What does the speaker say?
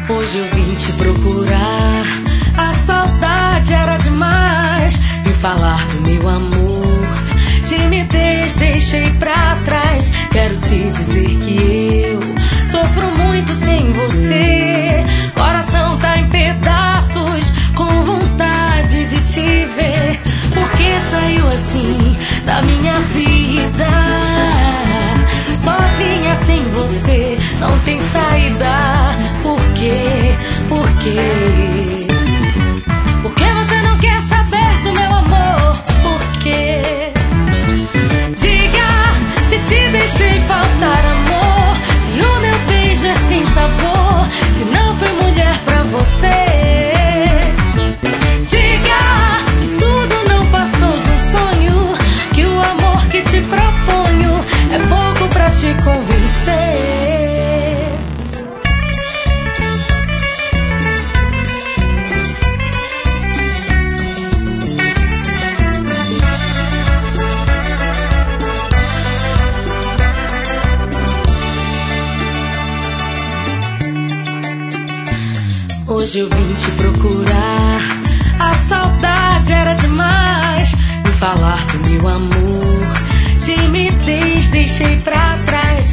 Hoje eu vim te procurar, a saudade era demais. Vim falar do meu amor, timidez deixei pra trás. Quero te dizer que eu sofro muito sem você. Coração tá em pedaços, com vontade de te ver. Por que saiu assim da minha vida? Sozinha sem você, não tem saída. Por quê? Por quê? Por que você não quer saber do meu amor? Por quê? Diga se te deixei faltar amor, se o meu beijo é sem sabor, se não fui mulher pra você. Diga que tudo não passou de um sonho, que o amor que te proponho é pouco pra te convencer. Hoje eu vim te procurar, a saudade era demais. Vim falar do meu amor, timidez deixei pra trás.